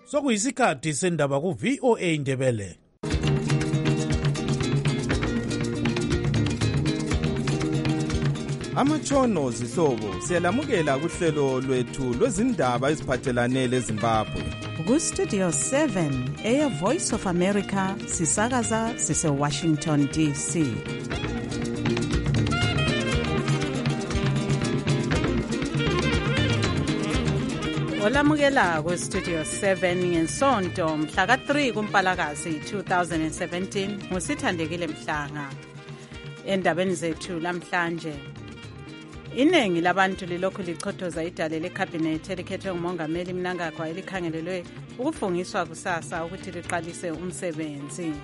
Sokuyisikhathi sendaba ku VOA Indebele. Amatshono zihlobo siyalamukela kuhlelo lwethu lwezindaba eziphathelane leZimbabwe. Ku Studio 7 Air Voice of America sisakaza sise Washington DC. Olamukela ku Studio 7 ngensonto mhla ka3 kuMpalakazi 2017 ngusithandekile Mhlanga. Endabeni zethu lamhlanje, iningi labantu lilokhu lichothoza idale lekhabhinethi elikhethwe ngumongameli Mnangagwa elikhangelelwe ukufungiswa kusasa ukuthi liqalise umsebenzi.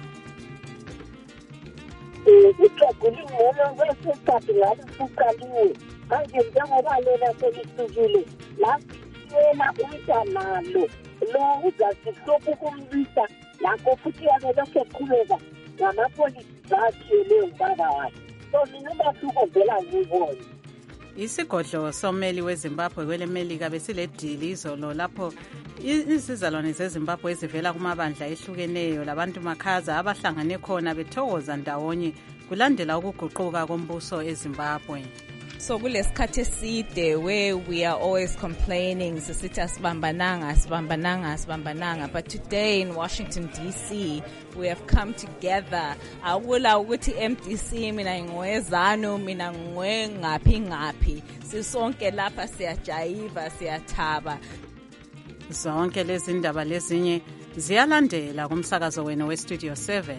Ukuqagulingela kwesikhathi lapho kuqaliwe manje njengoba lena selisukile lapho yena umntanalo lo uzasihlopha ukumbisa lakho futhi yabelokhu eqhubeka ngamapolisi bathiyele ubaba wakhe. So mina umahluko vela ngibona. Isigodlo someli weZimbabwe kwele Melika besiledili izolo lapho izizalwane zeZimbabwe ezivela kumabandla ehlukeneyo labantu makhaza abahlangane khona bethokoza ndawonye kulandela ukuguquka kombuso eZimbabwe. So kulesikhathi eside where we are always complaining sisithi asibambananga, but today in Washington DC we have come together. Akula ukuthi MDC mina ngowezano mina ngaphi sisonke lapha siyajayiva siyathaba. Zonke lezi ndaba lezinye ziyalandela kumsakazo wena we Studio 7.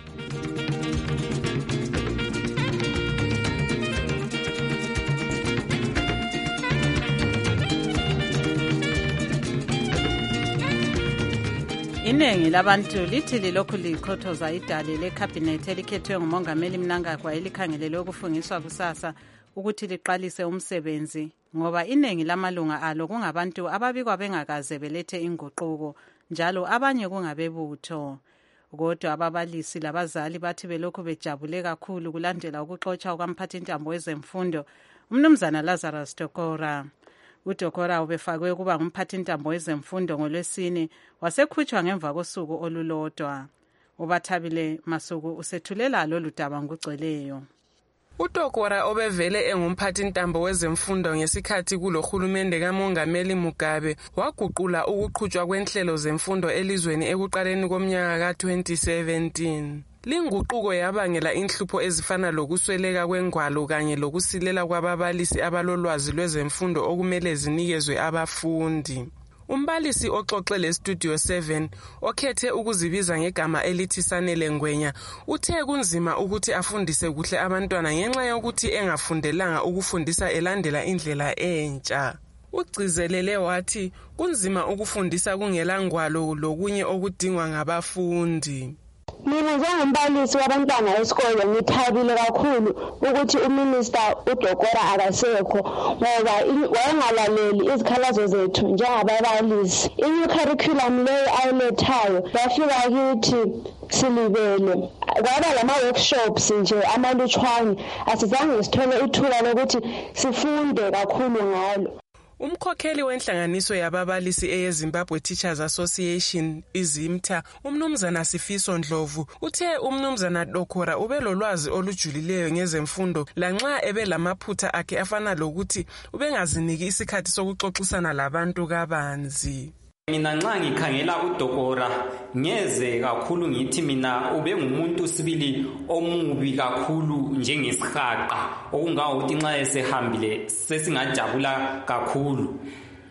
Iningi labantu lithi lilokhu lichothoza idale lekhabhinethi elikhethwe ngumongameli Mnangagwa elikhangelelwe ukufungiswa kusasa ukuthi liqalise umsebenzi ngoba iningi lamalunga alo kungabantu ababikwa bengakaze belethe inguquko njalo abanye kungabebutho. Kodwa ababalisi labazali bathi belokhu bejabule kakhulu kulandela ukuxotsha kwamphathintambo wezemfundo uMnumzana Lazarus Dokora. UDokora ubefakwe kuba ngumphathintambo wezemfundo ngoLwesine wasekhutshwa ngemva kosuku olulodwa. Ubathabile Masuku usethulela lolu daba ngugcweleyo. UDokora obevele engumphathintambo wezemfundo ngesikhathi kulohulumende kaMongameli Mugabe waguqula ukuqhutshwa kwenhlelo zemfundo elizweni ekuqaleni komnyaka ka-2017. Linguquko yabangela inhlupho ezifana lokusweleka kwengwalo kanye lokusilela kwababalisi abalolwazi lwezemfundo okumele zinikezwe abafundi. Umbalisi oxoxe le Studio 7 okhethe ukuzibiza ngegama elithi Sanele Ngwenya uthe kunzima ukuthi afundise kuhle abantwana ngenxa yokuthi engafundelanga ukufundisa elandela indlela entsha. Ugcizelele wathi kunzima ukufundisa kungela ngwalo lokunye okudingwa ngabafundi. Mina njengombalisi wabantwana esikole ngithabile kakhulu ukuthi uMinister uDokora akasekho ngoba wayengalaleli izikhalazo zethu njengababalisi. New curriculum leyo ayilethayo yafika kithi silibele. Kwaba lama-workshops nje amalutshwane asizange sithole ithuba lokuthi sifunde kakhulu ngalo. Umkhokheli wenhlanganiso yababalisi eyeZimbabwe Teachers Association izimtha uMnumzana Sifiso Ndlovu uthe uMnumzana Dokora ubelolwazi olujulileyo ngezemfundo lanxa ebelamaphutha akhe afana lokuthi ubengaziniki isikhathi sokuxoxisana labantu kabanzi. Mina nxa ngikhangela uDokora ngeze kakhulu ngithi mina ube ngumuntu sibili omubi kakhulu njengesihaqa okungawokuthi nxa esehambile sesingajabula kakhulu.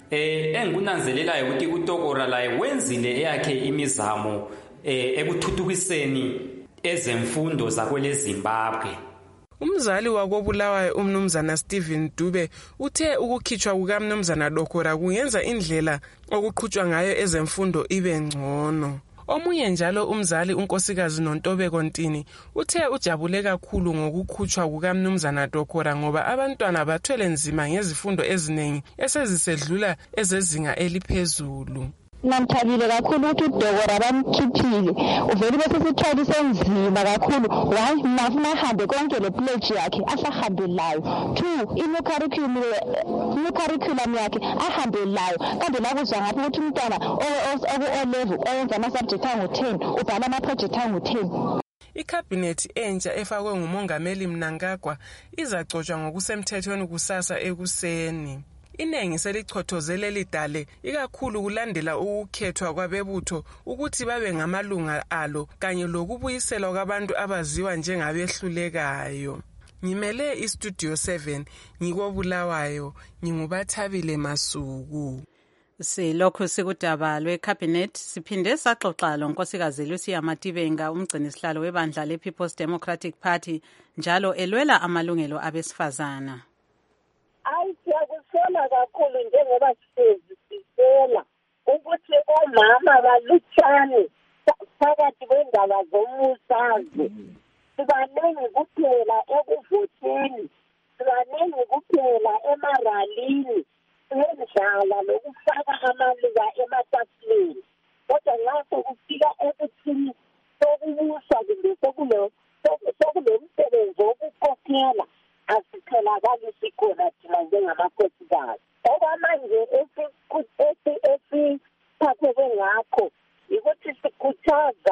Engikunanzelelayo ukuthi uDokora laye wenzile eyakhe imizamo ekuthuthukiseni ezemfundo zakwele Zimbabwe. Umzali wakobulawayo uMnumzana Stephen Dube uthe ukukhitshwa kukaMnumzana Dokora kungenza indlela okuqhutshwa ngayo ezemfundo ibe ngcono. Omunye njalo umzali uNkosikazi Nontobeko Ntini uthe ujabule kakhulu ngokukhutshwa kukaMnumzana Dokora ngoba abantwana bathwele nzima ngezifundo eziningi esezisedlula ezezinga eliphezulu. Namthabile kakhulu ukuthi udokora bamkhiphile uvele bese sithwala isenzima kakhulu. One, ngafuna ahambe konke le pledge yakhe asahambe layo. Two, ino curriculum yakhe ahambe layo. Kanti la kuzwa ngapha ukuthi umntwana level oyenza ama-subject angu-10 ubhala ama-project angu-10. Ikhabhinethi entsha efakwe ngumongameli Mnangagwa izacotshwa ngokusemthethweni kusasa ekuseni. Inengi selichothozele lidale ikakhulu kulandela ukukhethwa kwabebutho ukuthi babe ngamalunga alo kanye lokubuyiselwa kwabantu abaziwa njengabehlulekayo. Ngimele iStudio 7 ngikobulawayo ngingubathabile Masuku. Silokhu sikudaba lweCabinet siphinde saxoxa lonkosikazi Lucia Matibenga umgcinisihlalo webandla lePeople's Democratic Party njalo elwela amalungelo abesifazana. Siyakusola kakhulu njengoba sisela ukuthi omama balutshane phakathi kwendaba zombusazwe. Sibanengi kuphela ekuvoteni, sibanengi kuphela emaralini, endlala lokufaka amaluba ematafuleni. Kodwa nxa sokufika ekuthini sokubusa kumbe sokulomsebenzi wokukhokhela asitholakali sikhona thina njengamakhosikazi. Okwamanje esiphatheke ngakho yikuthi sikhuthaza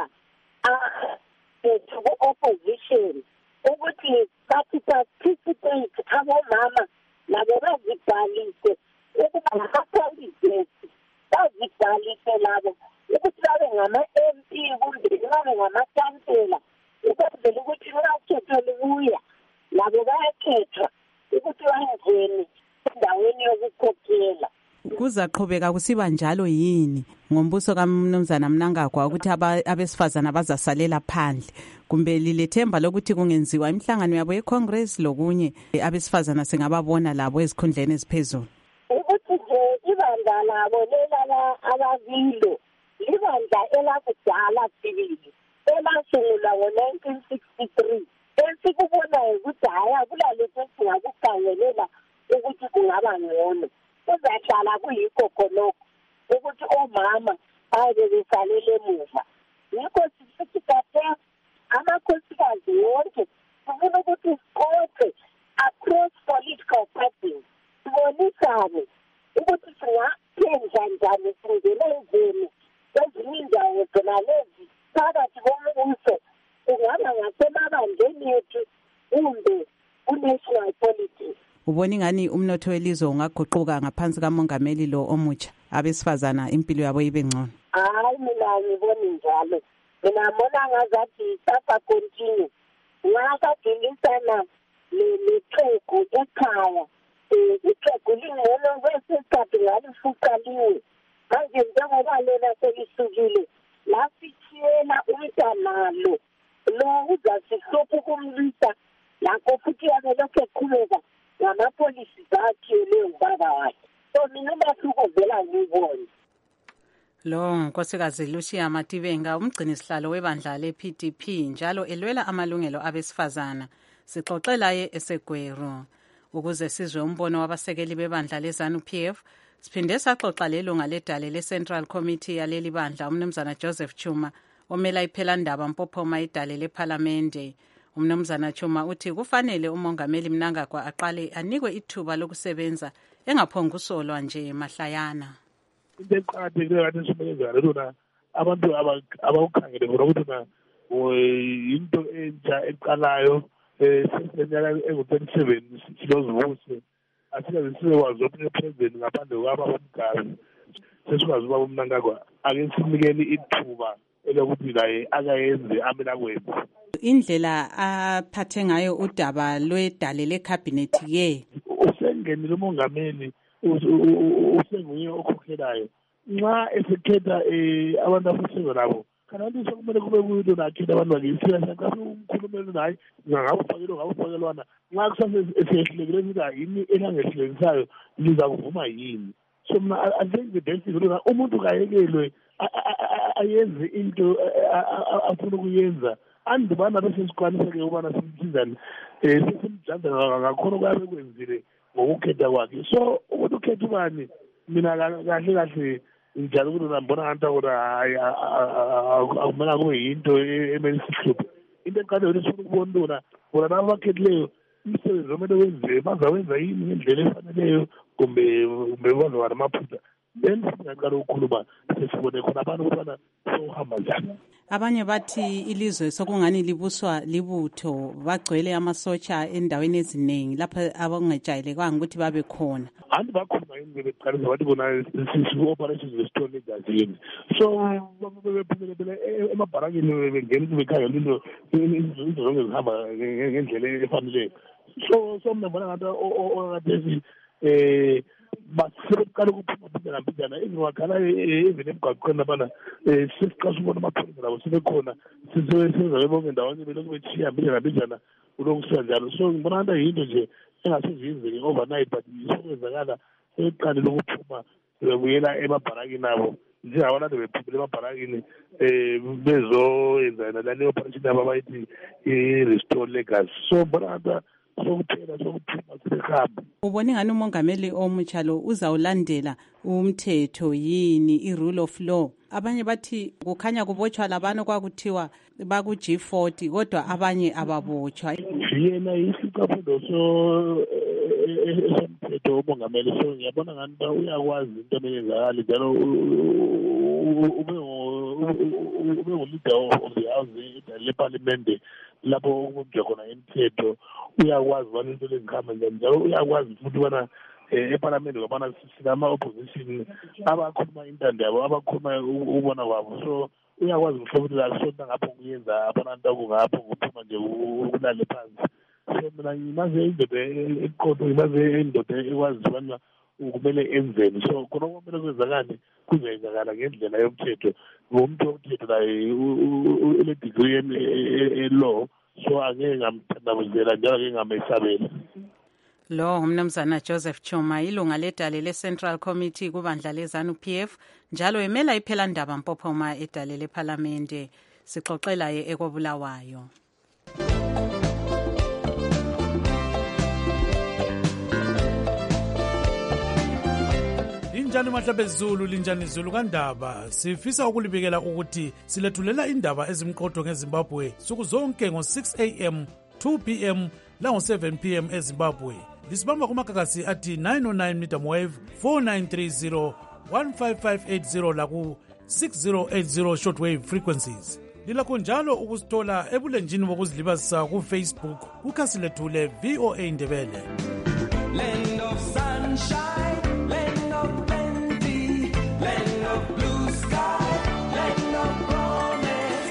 ku-opposition ukuthi bathi participate abomama labo bazibhalise ukuba ngama-candidates, bazibhalise labo ukuthi babe ngama-MP kumbe babe ngama-kansela ukwenzela ukuthi nxa lubuya labo bayakhethwa ukuthi bangene endaweni yokukhokhela. Kuzaqhubeka kusiba njalo yini ngombuso kaMnumzana Mnangagwa ukuthi abesifazana bazasalela phandle kumbe lilethemba lokuthi kungenziwa imihlangano yabo yeCongress lokunye abesifazana singababona labo ezikhundleni eziphezulu? Ukuthi nje ibandla labo lelala ababilo libandla elakudala sibili elasungulwa ngo-1963 esikubonayo ukuthi haya kulalokhu singakukhangelela ukuthi kungaba ngcono. Kuzahlala kuyikho khonokho ukuthi omama babe besalele emuva. Yikho sisithi kade amakhosikazi wonke sifuna ukuthi siqoqe across political parties, sibonisane ukuthi singaphendla njani singene endlini ezinye indawo zona lezi phakathi kombuso, kungaba ngasemabandleni ethu kumbe ku-national politics. Ubona ingani umnotho welizwe ungaguquka ngaphansi kamongameli lo omutsha abesifazana impilo yabo ibe ngcono? Hayi, mina ngibona njalo. Mina ngibona ngazathi sasa continue. Ngakadilisana leqegu ekhaya. Iqegu lingcono kwesikhathi ngalifuqaliwe. Manje njengoba lena selisukile lasithiyela umntanalo lo uzasihlupha ukumlisa lakho futhi abelokhu eqhubeka ngamapolisi zakhe ubaba wakhe. So mina umahluko vela ngibona. Lo nkosikazi Lucia Matibenga umgcinisihlalo webandla lePDP njalo elwela amalungelo abesifazana. Sixoxela ye eseGweru ukuze sizwe umbono wabasekeli bebandla leZANU-PF. Siphinde saxoxa lelunga ledale leCentral Committee yaleli bandla umnumzana Joseph Chuma omela iphelandaba Mpophoma idale lePhalamende. Umnumzana Chuma uthi kufanele umongameli Mnangagwa aqale anikwe ithuba lokusebenza engaphongusolwa nje mahlayana. Into eqakathekileyo kathi simenezana lona abantu abawukhangele khona ukuthi na yinto entsha eqalayo sesinyaka engu-27 silozivuse asikaze sikwazi ukuthi president ngaphandle kwababomgazi sesikwazi uba uMnangagwa ake sinikele ithuba elokuthi naye akayenze amina kwenze. Indlela aphathe ngayo udaba lwedale lekhabhinethi ke usengenile umongameli usenguye okhokhelayo nxa esekhetha abantu abasebenza nabo kanti sokumele kube kuyinto nakhetha abantu bakisiyasa xa umkhulumeli naye ngabufakelwana nxa kusase esehlekile ukuthi yini elangehlekisayo liza kuvuma yini. So mina I think the best is ukuthi umuntu kayekelwe ayenze into afuna ukuyenza andibana bese sikwaniseke ubana simthizane sesimjanja ngakhona kwabe kwenzile ngokukhetha kwakhe. So ukuthi ukhetha ubani mina kahle njalo ukuthi nambona nganta ukuthi akumela kube yinto emele sihluphe into eqale yona sifuna ukubona bona laba bakhethileyo umsebenzi omele wenziwe bazawenza yini ngendlela efaneleyo kumbe bazoba namaphutha then singaqala ukukhuluma sesibone khona abantu ukubana sohamba njani. Abanye bathi ilizwe sokungani libuswa libutho bagcwele amasotsha endaweni eziningi lapha abangajayelekanga ukuthi babe khona. Anti bakhuluma yini beqalisa bathi bona sisi-operations zesitolo egazini so bephumele emabharakini bengena bekhangela into zonke zihamba ngendlela efaneleyo so mina mbona ngathi okathesi basebeqala ukuphuma phindana ezingakhala even emgwaqweni labana sesiqasha ubona amapholisa labo sebekhona sisebenza bonke ndawonye belokhu betshiya mbijana ulokusuka njalo so ngibona ngathi yinto nje engaseziyenzeki overnight but sokwenzakala sebeqale lokuphuma bebuyela emabharakini abo njengabona nto bephumile emabharakini bezoyenza nalale operation yabo abayithi i-restore legacy so mbona ngathi sokuphela sokuphuma sebehamba. Ubone ngani umongameli omutsha lo uzawulandela umthetho yini i-rule of law? Abanye bathi kukhanya kubotshwa labantu kwakuthiwa baku G40 kodwa abanye ababotshwa. Yena isiqaphulo somthetho umongameli so ngiyabona ngani uyakwazi into emenzakala njalo ube nguleader of the house leparliament lapho ukubujwa khona imithetho uyakwazi bona into lezikhamba njalo uyakwazi futhi bona eparliament ngabana sinama-opposition abakhuluma intando yabo abakhuluma ubona kwabo so uyakwazi mhlobo ukuthi akusona ngapho kuyenza abantu akungapho kuphuma nje ukulale phansi so mina ngimaze indoda eqotho ngimaze indoda ekwazi ubana kumele enzeni so khona kumele kwenzakani kuzenzakala ngendlela yomthetho ngomuntu womthetho naye ele-degree e-law so angeke ngamthandabuzela njalo angeke ngamesabela. Lo umnumzana Joseph Chuma ilunga ledale le-Central Committee kubandla le-ZANU-PF njalo emela iphelandaba Mpophoma edale lephalamende. Sixoxela ye ekobulawayo. Linjani mahlabezulu linjani zulu kandaba sifisa ukulibikela ukuthi silethulela indaba ezimqotho ngeZimbabwe suku zonke ngo6 am 2 pm lango7 pm eZimbabwe lisibamba kumagagasi athi 909 medium wave 4930 15580 laku 6080 shortwave frequencies. Lilakho njalo ukusithola ebulenjini bokuzilibazisa ku Facebook kukhasi lethu le VOA Indebele. Land of sunshine, land of plenty, land of blue sky, land of promise,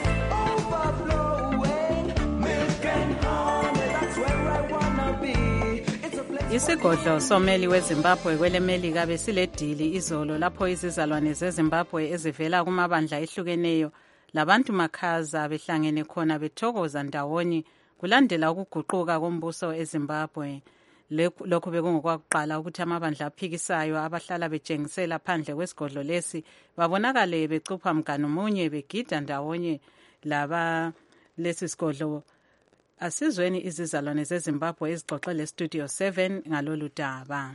overflowing milk and honey, that's where I wanna be. Isigodlo someli weZimbabwe kwelemelika besiledili izolo lapho izizalwane zeZimbabwe ezivela kumabandla ehlukeneyo labantu makhaza behlangene khona bethokoza ndawonye kulandela ukuguquka kombuso eZimbabwe. Lokhu bekungokwakuqala ukuthi amabandla aphikisayo abahlala betshengisela phandle kwesigodlo lesi babonakale becupha mganu munye begida ndawonye laba lesi sigodlo. Asizweni izizalwane zeZimbabwe ezixoxele Studio 7 ngalolu daba.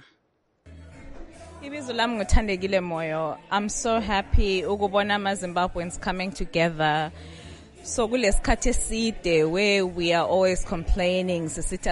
Ibizo lami nguthandekile Moyo. I'm so happy ukubona ama-Zimbabweans coming together. So kulesikhathi eside where we are always complaining sisithi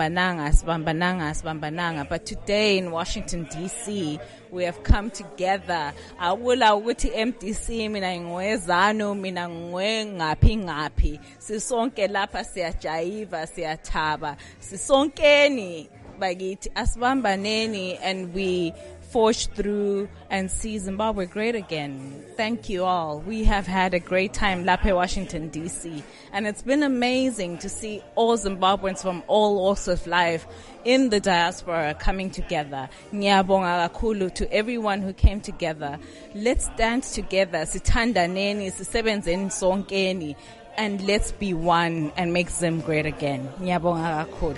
asibambananga but today in Washington DC we have come together. Awula ukuthi MDC mina ngwezano mina ngaphi sisonke lapha siyajayiva siyathaba sisonkeni bakithi asibambaneni and we forge through and see Zimbabwe great again. Thank you all. We have had a great time lapha Washington DC and it's been amazing to see all Zimbabweans from all walks of life in the diaspora coming together. Ngiyabonga kakhulu to everyone who came together. Let's stand together. Sithandaneni, sisebenzeni sonkeni and let's be one and make Zim great again. Ngiyabonga kakhulu.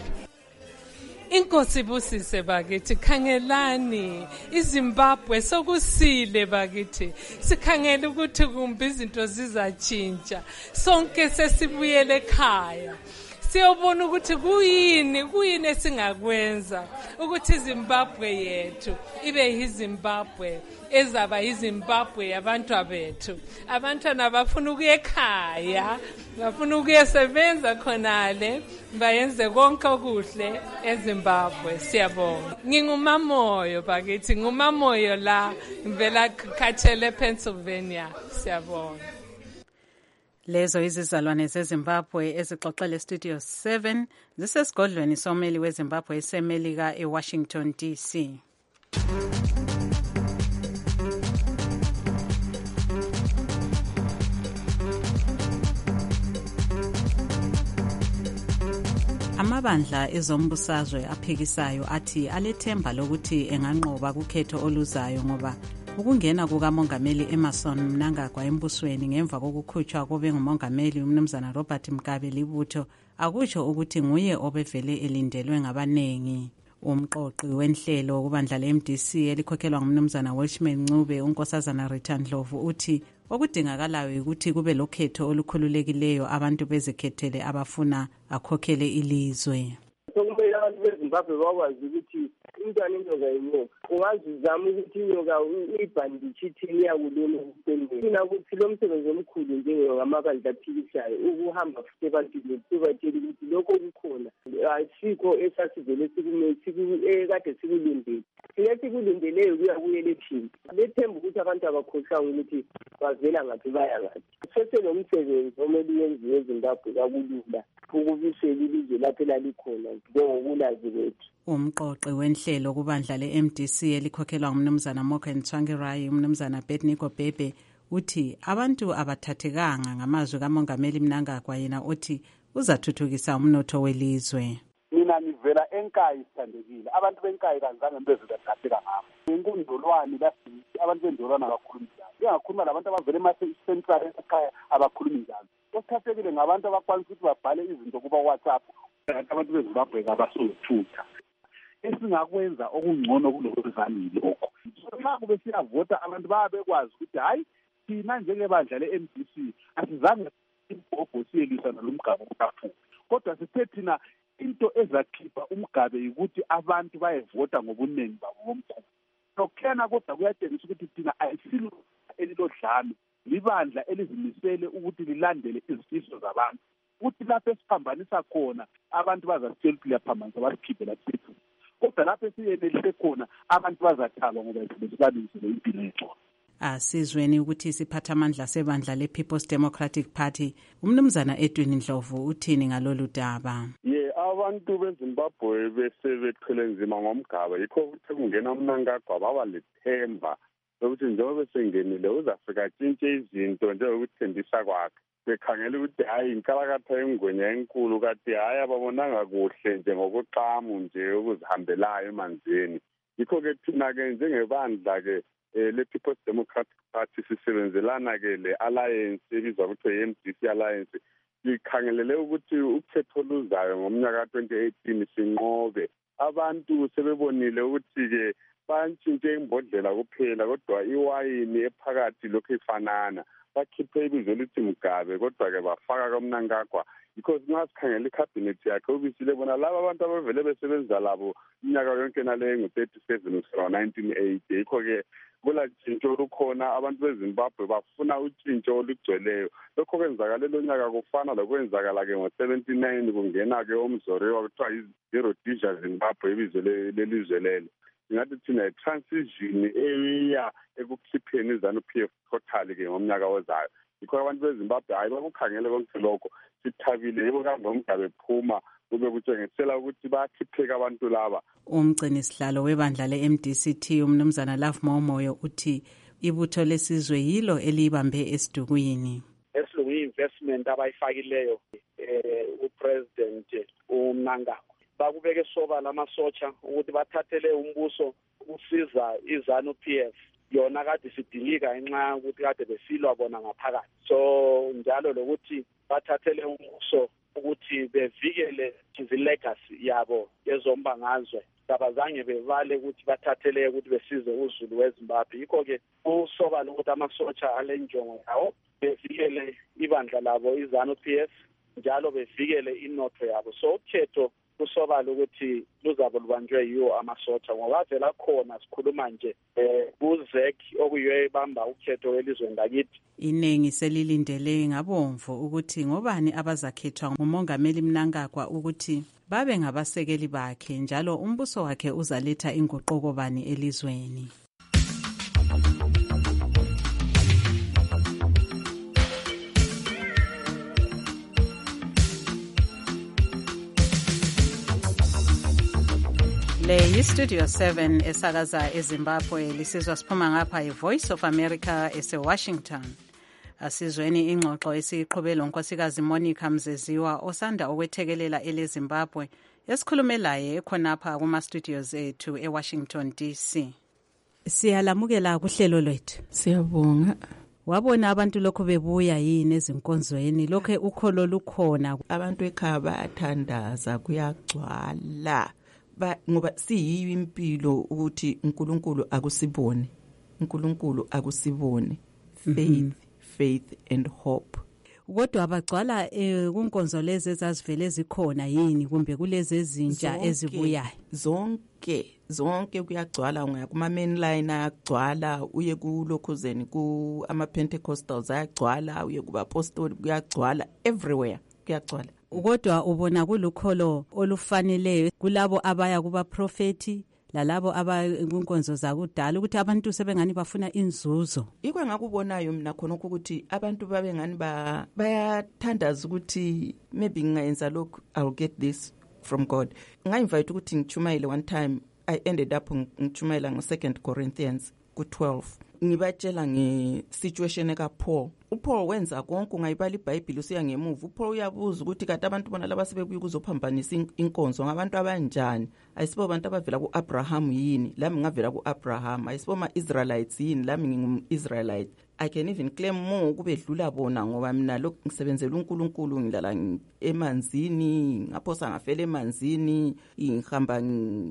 Inkosi busise bakithi khangelani iZimbabwe sokusile bakithi sikhangela ukuthi kumbe izinto zizatshintsha sonke sesibuyele ekhaya siyobona ukuthi kuyini esingakwenza ukuthi iZimbabwe yethu ibe yiZimbabwe ezaba yiZimbabwe yabantu abethu. Abantwana bafuna ukuya ekhaya, bafuna ukuyesebenza khonale, bayenze konke okuhle eZimbabwe. Siyabonga. Ngingumamoyo bakithi, ngumamoyo la ngivela Khathele, Pennsylvania. Siyabonga. Lezo izizalwane zeZimbabwe ezixoxele Studio 7 zisesigodlweni someli weZimbabwe esemelika eWashington DC. Amabandla ezombusazwe aphikisayo athi alethemba lokuthi enganqoba kukhetho oluzayo ngoba ukungena kukamongameli Emmerson Mnangagwa embusweni ngemva kokukhutshwa kobe ngumongameli umnumzana Robert Mugabe libutho akusho ukuthi nguye obevele elindelwe ngabanengi. Umqoqi wenhlelo kubandla le-MDC elikhokhelwa ngumnumzana Welshman Ncube unkosazana Rita Ndlovu uthi okudingakalayo ukuthi kube lokhetho olukhululekileyo abantu bezikhethele abafuna akhokhele ilizwe. Sokumele abantu beZimbabwe bakwazi ukuthi umntwana inyoka yinyoka. Ungazizama ukuthi inyoka uyibhanditshithini yakulona ukupendela. Thina ukuthi lo msebenzi omkhulu njengamabandla aphikisayo ukuhamba futhi ebantwini sibatshela ukuthi lokho kukhona asikho esasivele kade sikulindele. Sike sikulindeleyo kuya-election. Bethemba ukuthi abantu abakhohlanga ukuthi bavela ngaphi baya ngaphi. Seselo msebenzi omele uyenziwe eZimbabwe kakulula ukubisela ilizwe lapho elalikhona njengokulazi kwethu. Umqoqi wenhlelo kubandla le-MDC elikhokhelwa ngumnumzana Morgan Tsvangirai umnumzana Betniko Bebe uthi abantu abathathekanga ngamazwi kamongameli Mnangagwa yena uthi uzathuthukisa umnotho welizwe. Mina ngivela eNkayi sithandekile. Abantu beNkayi kanzange bezibathatheka ngabo. Inkundolwane lasithi abantu bendolwana abakhulumi njalo. Ngiyakhuluma labantu abavela ema-Central ekhaya abakhulumi njalo. Esithathekile ngabantu abakwanisa ukuthi babhale izinto kuba WhatsApp. Abantu beZimbabwe abasothutha. Esingakwenza okungcono kulokuzanile lokho. Nxa kube siyavota abantu bayabekwazi ukuthi hayi thina njengebandla le-MDC asizange ibhobho siyelwisana lomgaba kakhulu. Kodwa sithe thina into ezakhipha umgabe ukuthi abantu bayevota ngobuningi babo bomkhulu. Nokukhena kodwa kuyatshengisa ukuthi thina ayisilo elilodlame libandla elizimisele ukuthi lilandele izifiso zabantu. Uthi lapho esiphambanisa khona abantu bazasitshela ukuthi liyaphambanisa basikhiphe laphethu. Kodwa lapho esiyenelise khona abantu bazathaba ngoba sibalungisele impilo yethu. Asizweni ukuthi isiphathamandla sebandla le-People's Democratic Party umnumzana Edwin Ndlovu uthini ngalolu daba. Abantu beZimbabwe besebethwele nzima ngomgaba yikho ukuthi kungena uMnangagwa baba lethemba lokuthi njengoba besengenile uzafika atshintshe izinto njengokuthembisa kwakhe. Bekhangela ukuthi hayi inkalakatha yengwenya enkulu kade hayi ababonanga kuhle njengokuqamu nje ukuzihambelayo emanzini. Yikho-ke thina-ke njengebandla-ke le-People's Democratic Party sisebenzelana-ke le-alliance ebizwa kuthiwa yi-MDC Alliance. Sikhangelele ukuthi ukhetho oluzayo ngomnyaka ka-2018 sinqobe. Abantu sebebonile ukuthi-ke bantshintshe imbodlela kuphela kodwa iwayini ephakathi lokhu ifanana. Bakhiphe ibizo elithi Mugabe kodwa-ke bafaka kaMnangagwa. Because nxa sikhangela ikhabhinethi yakhe ubisile bona laba abantu abavele besebenza labo iminyaka yonke naleyo ngu-37 kusukela 1980. Yikho-ke kula tshintsho olukhona abantu beZimbabwe bafuna utshintsho olugcweleyo. Lokho kwenzakala lonyaka kufana lokwenzakala-ke ngo-79 kungena-ke omzoriwa kuthiwa yi-Rhodesia Zimbabwe ibizo lelizwe lelo. Singathi thina i-transition eya ekukhipheni iZANU-PF total-ke ngomnyaka ozayo. Yikho abantu beZimbabwe hayi bakukhangele konke lokho sithabile yebo kambe uMgabe phuma kube kutshengisela ukuthi bayakhipheka abantu laba. Umgcini sihlalo webandla le-MDCT umnumzana Love Momoyo uthi ibutho lesizwe yilo elibambe esidukwini. Esilungu investment abayifakileyo upresident uMnangagwa. Bakubeke soba lamasotsha ukuthi bathathele umbuso ukusiza iZANU-PF. Yona kade sidilika ngenxa ukuthi kade besilwa bona ngaphakathi. So njalo lokuthi bathathele umbuso ukuthi bevikele izilegacy yabo yezombangazwe. Abazange bevale ukuthi bathathele ukuthi besize uZulu weZimbabwe. Yikho-ke usoba lokuthi amasotsha alenjongo yawo bevikele ibandla labo iZANU-PF njalo bevikele inotho yabo. So ukhetho kusobala ukuthi luzabe lubanjwe yiwo amasotsha ngoba vela khona sikhuluma nje kuZek okuyiyo ebamba ukhetho welizweni lakithi. Inengi selilindele ngabomvu ukuthi ngobani abazakhethwa ngumongameli Mnangagwa ukuthi babe ngabasekeli bakhe njalo umbuso wakhe uzaletha inguquko bani elizweni. Le yi-Studio 7 esakaza eZimbabwe lisizwa siphuma ngapha yi-Voice of America ese-Washington. Asizweni ingxoxo esiyiqhubela unkosikazi Monica Mzeziwa osanda okwethekelela ele-Zimbabwe esikhulumelayo ekhonapha kuma-studios ethu e-Washington DC. Siyalamukela kuhlelo lwethu. Siyabonga. Wabona abantu lokho bebuya yini ezinkonzweni lokho ukholo lukhona? Abantu ekhaya bayathandaza kuyagcwala. Ngoba siyiyo impilo ukuthi uNkulunkulu akusibone. uNkulunkulu akusibone. Faith and hope. Kodwa abagcwala kunkonzo lezi ezazivele zikhona yini kumbe kulezi ezintsha ezibuyayo? Zonke kuyagcwala ngoya kuma main line ayagcwala, uye kulokhuzeni ku ama Pentecostals ayagcwala, uye kuba apostoli kuyagcwala, everywhere kuyagcwala. Kodwa ubona kulukholo olufaneleyo kulabo abaya kuba prophet lalabo abakunkonzo zakudala ukuthi abantu sebengani bafuna inzuzo. Ikwe ngakubonayo mina khona ukuthi abantu babengani bayathandaza ukuthi maybe ngingayenza lokhu I'll get this from God. Ngainvite ukuthi ngichumayele one time, I ended up ngichumayela ngo2 Corinthians ku12. Ngibatshela nge-situation kaPaul. uPaul wenza konke, ungayibala iBhayibheli usiya ngemuva. uPaul uyabuza ukuthi kade abantu bona laba sebebuya ukuzophambanisa inkonzo ngabantu abanjani? Ayisibo abantu abavela kuAbraham yini? Lami ngavela kuAbraham. Ayisibo ama-Israelites yini? Lami ngingu-Israelite. I can even claim more kubedlula bona ngoba mina lokhu ngisebenzela uNkulunkulu, ngilala emanzini, ngaphosa ngafela emanzini, ngihamba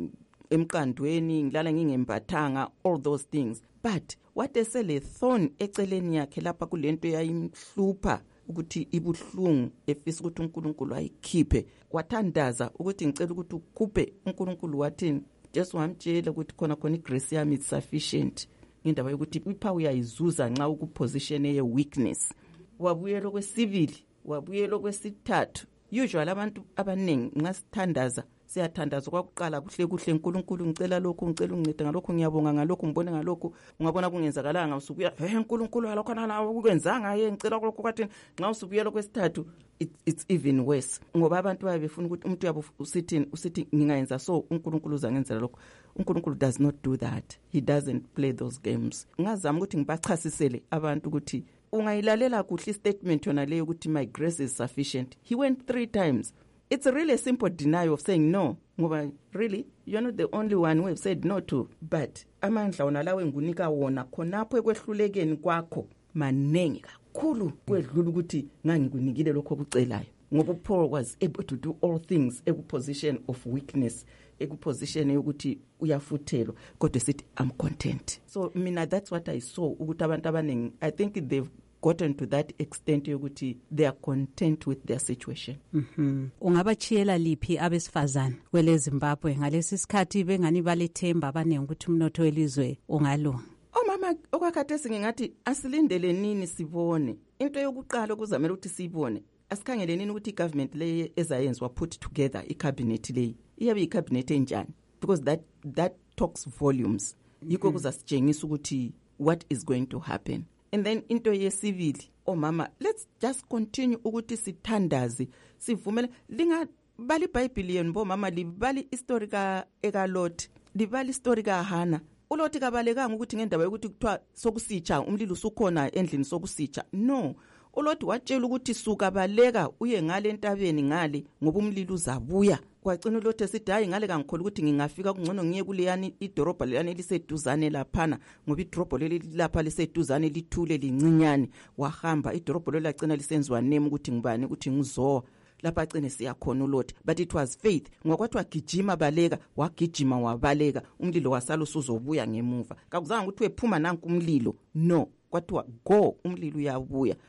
emqandweni, ngilala ngingembathanga, all those things. But what esele thorn eceleni yakhe lapha kulento yayimhlupha ukuthi ibuhlungu, efisa ukuthi uNkulunkulu ayikhiphe, wathandaza ukuthi ngicela ukuthi ukhuphe. uNkulunkulu wathini? Just wamtshela ukuthi khona igrace yami is sufficient. Indaba yokuthi ipha uyayizuza nxa ukuposition ye weakness. Wabuyela kwesibili, wabuyela kwesithathu. Usually abantu abaningi ngasithandaza, siyathandaza kwakuqala kuhle uNkulunkulu ngicela lokhu, ngicela ungincede ngalokhu, ngiyabonga ngalokhu, ngibone ngalokhu, ungabona kungenzakalanga usubuya uNkulunkulu alokho nana ukwenzanga ngicela lokhu kwathi nxa usubuyela kwesithathu it's even worse ngoba abantu bayebefuna ukuthi umuntu yabo usithi ngingayenza so uNkulunkulu uzangenzela lokho. uNkulunkulu does not do that. He doesn't play those games. Ngazama ukuthi ngibachasisele abantu ukuthi ungayilalela kuhle statement yona leyo ukuthi my grace is sufficient. He went 3 times. It's a really simple denial of saying no. Ngoba really you're not the only one who have said no to, but amandla wona lawe ngunika wona khonapho ekwehlulekeni kwakho manengi kakhulu kwedlula ukuthi ngangikunikile lokho okucelayo. Ngoba Paul was able to do all things ekuposition of weakness, ekuposition yokuthi uyafuthelwa kodwa sithi I'm content. So mina that's what I saw ukuthi abantu abanengi, I think they've gotten to that extent yokuthi they are content with their situation. Ungabachiyela liphi abesifazana kwele Zimbabwe ngalesi sikhathi bengani balethemba abanengi ukuthi umnotho welizwe ungalunga? Omama okwakhathesi ngingathi asilindele nini sibone. Into yokuqala okuzamela ukuthi sibone, asikhangele nini ukuthi igovernment le ezayenzwa put together icabinet le iyabe icabinet enjani, because that talks volumes. Yikho kuzasitshengisa ukuthi what is going to happen. And then into yesivili, mama, let's just continue ukuthi sithandaze, sivumele lingabali iBhayibheli yenu mama, libali history ka Lot, libali history ka Hana. uLothi kabalekanga ukuthi ngendaba yokuthi kuthiwa sokusitsha umlilo usukhona endlini sokusitsha. No, uLothi watshela ukuthi suka baleka uye ngale entabeni ngale ngoba umlilo uzabuya. Kwagcina uLothi esithi hayi ngale kangikhole ukuthi ngingafika kungcono ngiye kuleyani idorobha leyani liseduzane laphana ngoba idorobha leli lapha liseduzane lithule lincinyane. Wahamba idorobha lelo lagcina lisenziwa name ukuthi ngibani, ukuthi ngizowa. Lapha agcine siyakhona uLothi, but it was faith. Ngokwathi wagijima baleka, wagijima wabaleka, umlilo wasala usuzobuya ngemuva. Kakuzange ukuthi wephuma nanku umlilo, no, kwathiwa go, umlilo uyabuya.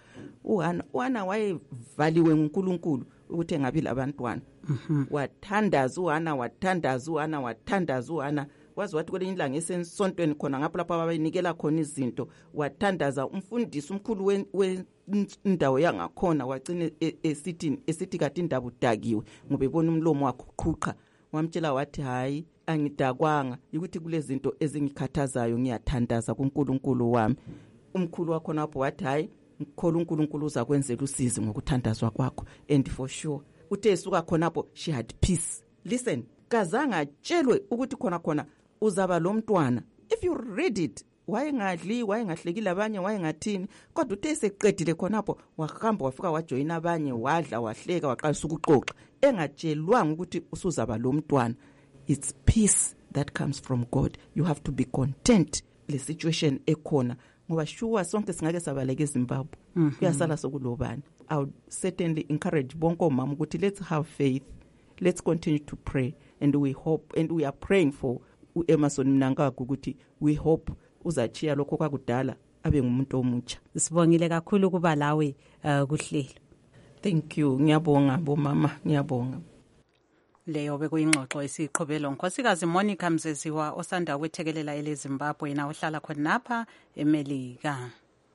uHana wayevaliwe nguNkulunkulu ukuthi engabi labantwana. Wathandaza uHana wazi wathi kwelinye ilanga esensontweni khona ngapho lapho abayinikela khona izinto, wathandaza umfundisi umkhulu wendawo yangakhona, wagcina esithi kade indaba udakiwe ngoba ebona umlomo wakhe uqhuqha. Wamtshela wathi hayi angidakwanga, ukuthi kulezinto ezingikhathazayo ngiyathandaza kuNkulunkulu wami. Umkhulu wakho napho wathi hayi ngikholwa uNkulunkulu uza kwenzela usizi ngokuthandazwa kwakho. And for sure uthe esuka khonapho she had peace. Listen, kazange atshelwe ukuthi khona uzaba lo mntwana. If you read it, wayengadli, wayengahlekile abanye, wayengathini, kodwa uthe seqedile khonapho wahamba wafika wajoyina abanye, wadla, wahleka, waqalisa ukuxoxa engatshelwanga ukuthi usuzaba lo mntwana. It's peace that comes from God. You have to be content le situation ekhona ngoba sure sonke singake sabaleka eZimbabwe. Kuyasala sokulobani. I would certainly encourage bonke omama ukuthi let's have faith. Let's continue to pray, and we hope, and we are praying for Emerson Mnangagwa ukuthi we hope uzachiya lokho kwakudala abe ngumuntu omutsha. Sibongile kakhulu kuba lawe kuhlelo. Thank you. Ngiyabonga bomama, ngiyabonga. Leyo bekuyingxoxo esiqhubelo Nkosikazi Monica Mzeziwa osanda kwethekelela eleZimbabwe na ohlala khona napha eMelika.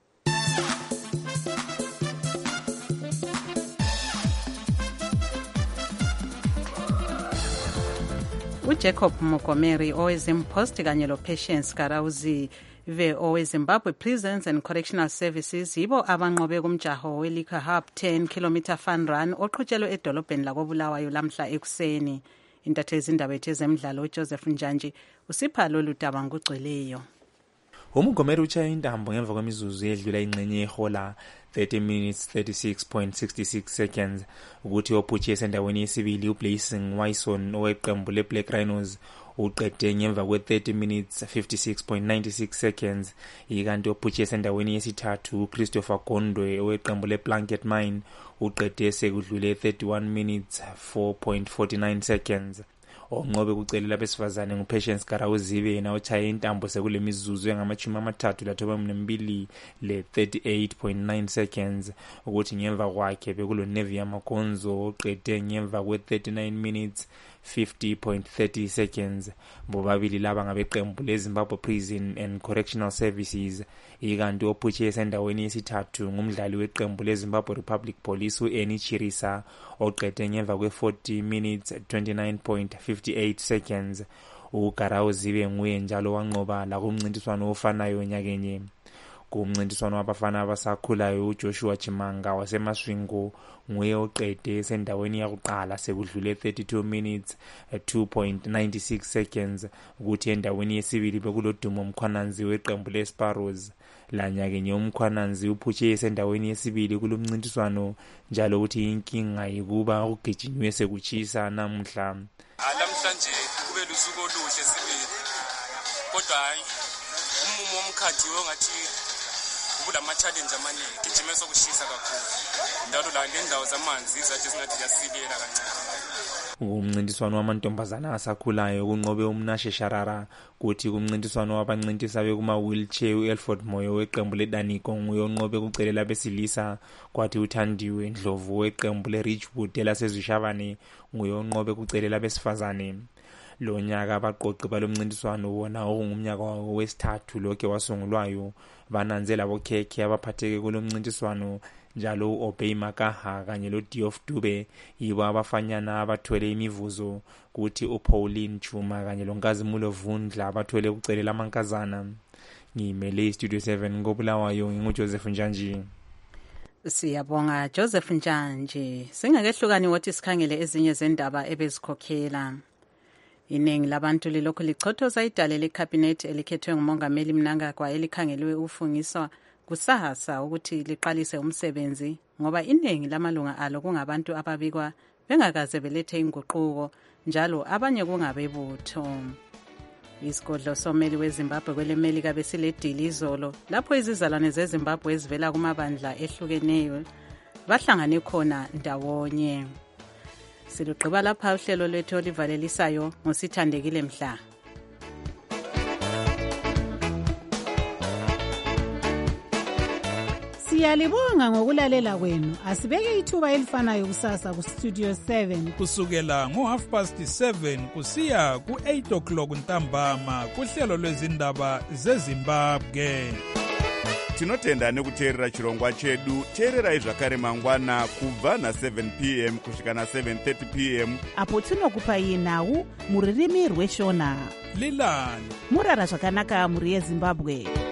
uJacob Mokomeri owezimpost kanye loPatience Karawuzi oweZimbabwe Prisons and Correctional Services yibo abanqobe kumjaho weLiquor Hub 10 km fun run oqhutshelwe edolobheni lakoBulawayo lamhla ekuseni. Intatheli indaba ethu ezemidlalo uJoseph Njanji usipha lolu daba ngugcweleyo. uMokomeri uchaye intambo ngemva kwemizuzu edlula ingxenye yehola 30 minutes 36.66 seconds ukuthi ophutshe endaweni yesibili uBlessing Wyson oweqembu leBlack Rhinos uqede ngemva kwe30 minutes 56.96 seconds. Ikanti ophutshe endaweni yesithathu uChristopher Gondwe oweqembu leBlanket Mine uqede sekudlule 31 minutes 4.49 seconds. Onqobe kucelela besifazane nguPatience Karawuzibe yena ochaye intambo sekule mizuzu engama-32 le 38.9 seconds ukuthi ngemva kwakhe bekulo Nevia Makonzo oqede ngemva kwe39 minutes 50.30 seconds. Bobabili laba ngabeqembu leZimbabwe Prison and Correctional Services. Ikanti ophutshe endaweni yesithathu ngumdlali weqembu leZimbabwe Republic Police uEni Chirisa oqede ngemva kwe40 minutes 29.58 seconds. uGarawuzibe nguye njalo wanqoba la kumncintiswano ofanayo nyakenye. Kumncintiswano wabafana abasakhulayo uJoshua Chimanga waseMaswingo nguye oqede sendaweni yakuqala sekudlule 32 minutes 2.96 seconds ukuthi endaweni yesibili bekulodumo Mkhwananzi weqembu leSparrows. Lanyakenye uMkhwananzi uphutshe sendaweni yesibili kulomncintiswano njalo ukuthi inkinga yikuba ugijinywe sekuchisa namhla. Namhlanje kube lusuku oluhle sibili kodwa hayi umumo womkhathi ongathi kulama challenge amaningi gijime sokushisa kakhulu njalo la lendawo zamanzi izathi singathi yasilela kancane. Umncintiswano wamantombazana asakhulayo kunqobe uMnashe Sharara kuthi kumncintiswano wabancintisa bekuma wheelchair uElford Moyo weqembu leDaniko nguye onqobe kucelela besilisa kwathi uThandiwe Ndlovu weqembu leRichwood lasezishabane nguye onqobe kucelela besifazane. Lo nyaka abaqoqi balomncintiswano wona ongumnyaka wesithathu lokho wasungulwayo bananze labo khekhe abaphatheke kulomncintiswano njalo uObey Makaha kanye loDiof Dube yibo abafanyana abathwele imivuzo kuthi uPauline Chuma kanye loNkazimulo Vundla abathwele kucelela amankazana. Ngimele iStudio 7 ngoBulawayo nginguJoseph Njanji. Siyabonga Joseph Njanji. Singakehlukani wothi sikhangele ezinye zendaba ebezikhokhela. Iningi labantu lilokhu lichothoza idale leCabinet elikhethwe nguMongameli Mnangagwa elikhangelwe ufungiswa kusahasa ukuthi liqalise umsebenzi ngoba iningi lamalunga alo kungabantu ababikwa bengakaze belethe inguquko njalo abanye kungabebutho. Isigodlo someli weZimbabwe kweleMelika besiledili izolo lapho izizalwane zeZimbabwe ezivela kumabandla ehlukeneyo bahlangane khona ndawonye. Siluqhiba lapha uhlelo lwethu olivalelisayo ngosithandekile mhla. Siyalibonga ngokulalela kwenu. Asibeke ithuba elifanayo kusasa ku Studio 7 kusukela ngo7:30 kusiya ku8 ntambama kuhlelo lwezindaba zeZimbabwe. Tinotenda nekuteerera chirongwa chedu. Teererai zvakare mangwana kubva na7 p.m. kusvika na7:30 p.m. apo tinokupai nhau muririmi rweshona. Lilani murara zvakanaka muri yeZimbabwe.